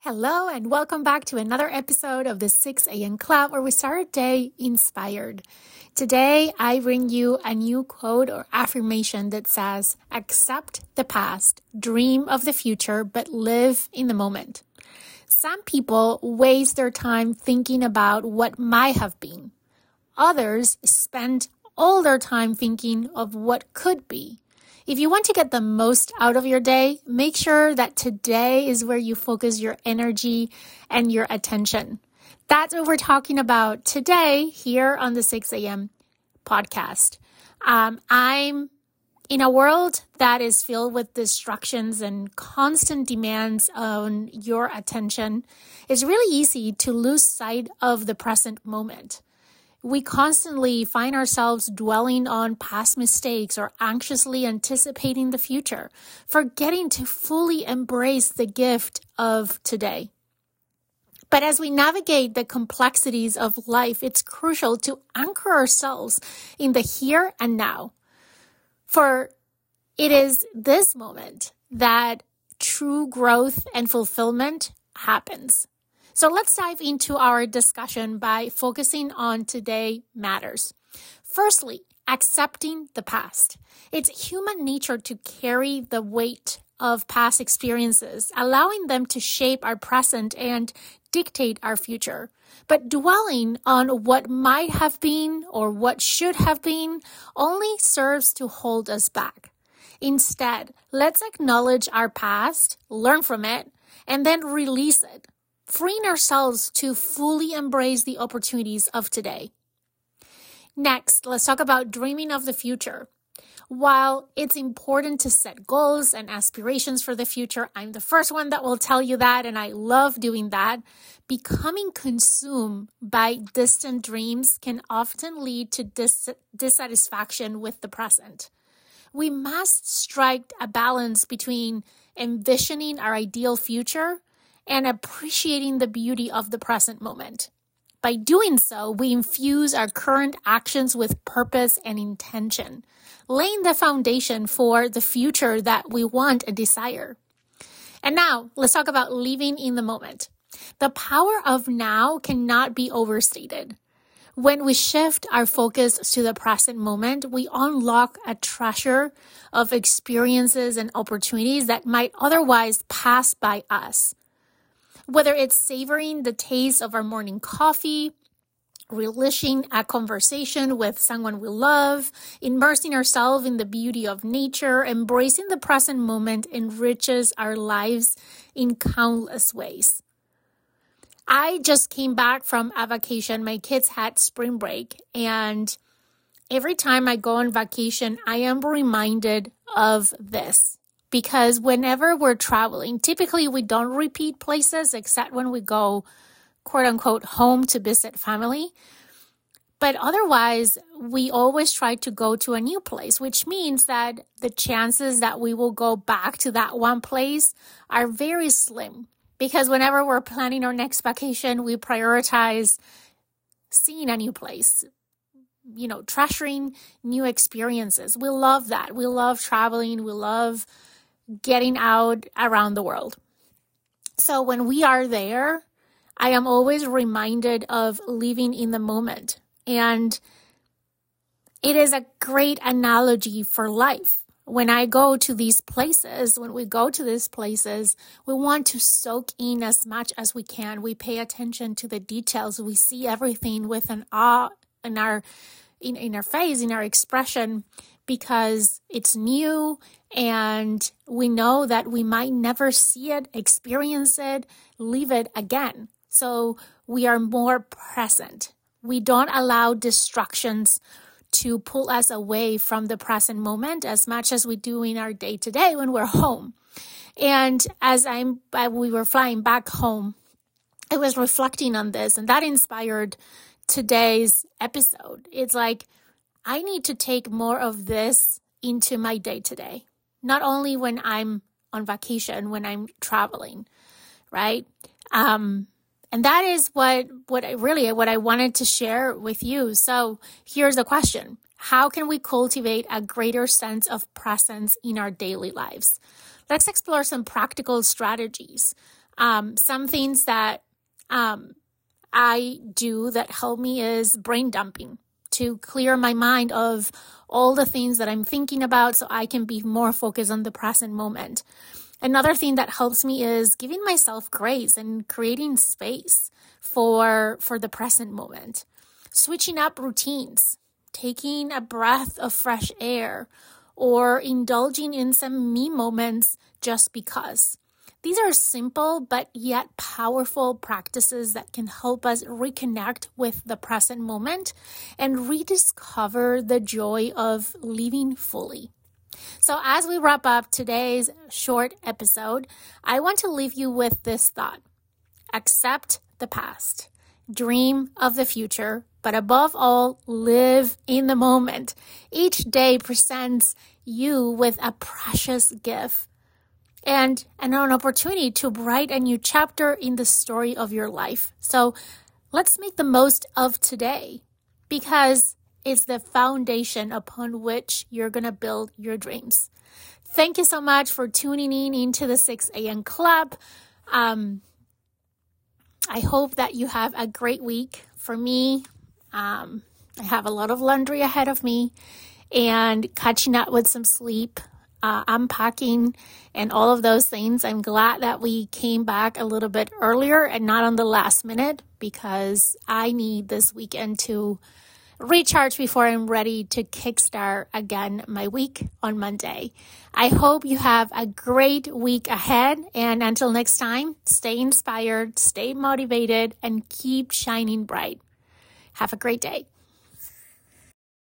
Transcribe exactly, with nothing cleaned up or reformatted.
Hello, and welcome back to another episode of the six a.m. Club, where we start our day inspired. Today, I bring you a new quote or affirmation that says, accept the past, dream of the future, but live in the moment. Some people waste their time thinking about what might have been. Others spend all their time thinking of what could be. If you want to get the most out of your day, make sure that today is where you focus your energy and your attention. That's what we're talking about today here on the six a.m. podcast. Um, I'm in a world that is filled with distractions and constant demands on your attention. It's really easy to lose sight of the present moment. We constantly find ourselves dwelling on past mistakes or anxiously anticipating the future, forgetting to fully embrace the gift of today. But as we navigate the complexities of life, it's crucial to anchor ourselves in the here and now. For it is this moment that true growth and fulfillment happens. So let's dive into our discussion by focusing on today matters. Firstly, accepting the past. It's human nature to carry the weight of past experiences, allowing them to shape our present and dictate our future. But dwelling on what might have been or what should have been only serves to hold us back. Instead, let's acknowledge our past, learn from it, and then release it, freeing ourselves to fully embrace the opportunities of today. Next, let's talk about dreaming of the future. While it's important to set goals and aspirations for the future, I'm the first one that will tell you that, and I love doing that. Becoming consumed by distant dreams can often lead to dis- dissatisfaction with the present. We must strike a balance between envisioning our ideal future and appreciating the beauty of the present moment. By doing so, we infuse our current actions with purpose and intention, laying the foundation for the future that we want and desire. And now, let's talk about living in the moment. The power of now cannot be overstated. When we shift our focus to the present moment, we unlock a treasure of experiences and opportunities that might otherwise pass by us. Whether it's savoring the taste of our morning coffee, relishing a conversation with someone we love, immersing ourselves in the beauty of nature, embracing the present moment enriches our lives in countless ways. I just came back from a vacation. My kids had spring break, and every time I go on vacation, I am reminded of this. Because whenever we're traveling, typically we don't repeat places except when we go, quote unquote, home to visit family. But otherwise, we always try to go to a new place, which means that the chances that we will go back to that one place are very slim. Because whenever we're planning our next vacation, we prioritize seeing a new place, you know, treasuring new experiences. We love that. We love traveling. We love getting out around the world. So when we are there, I am always reminded of living in the moment. And it is a great analogy for life. When I go to these places, when we go to these places, we want to soak in as much as we can. We pay attention to the details. We see everything with an awe in our in, in our face, in our expression, because it's new and we know that we might never see it, experience it, live it again. So we are more present. We don't allow distractions to pull us away from the present moment as much as we do in our day-to-day when we're home. And as I'm, we were flying back home, I was reflecting on this, and that inspired today's episode. It's like, I need to take more of this into my day-to-day, not only when I'm on vacation, when I'm traveling, right? Um, and that is what, what I really, what I wanted to share with you. So here's the question. How can we cultivate a greater sense of presence in our daily lives? Let's explore some practical strategies. Um, some things that um, I do that help me is brain dumping, to clear my mind of all the things that I'm thinking about so I can be more focused on the present moment. Another thing that helps me is giving myself grace and creating space for, for the present moment. Switching up routines, taking a breath of fresh air, or indulging in some me moments just because. These are simple but yet powerful practices that can help us reconnect with the present moment and rediscover the joy of living fully. So as we wrap up today's short episode, I want to leave you with this thought. Accept the past. Dream of the future, but above all, live in the moment. Each day presents you with a precious gift and, and an opportunity to write a new chapter in the story of your life. So let's make the most of today, because it's the foundation upon which you're going to build your dreams. Thank you so much for tuning in into the six a.m. Club. Um, I hope that you have a great week. For me, um, I have a lot of laundry ahead of me and catching up with some sleep, uh, unpacking, and all of those things. I'm glad that we came back a little bit earlier and not on the last minute, because I need this weekend to recharge before I'm ready to kickstart again my week on Monday. I hope you have a great week ahead, and until next time, stay inspired, stay motivated, and keep shining bright. Have a great day.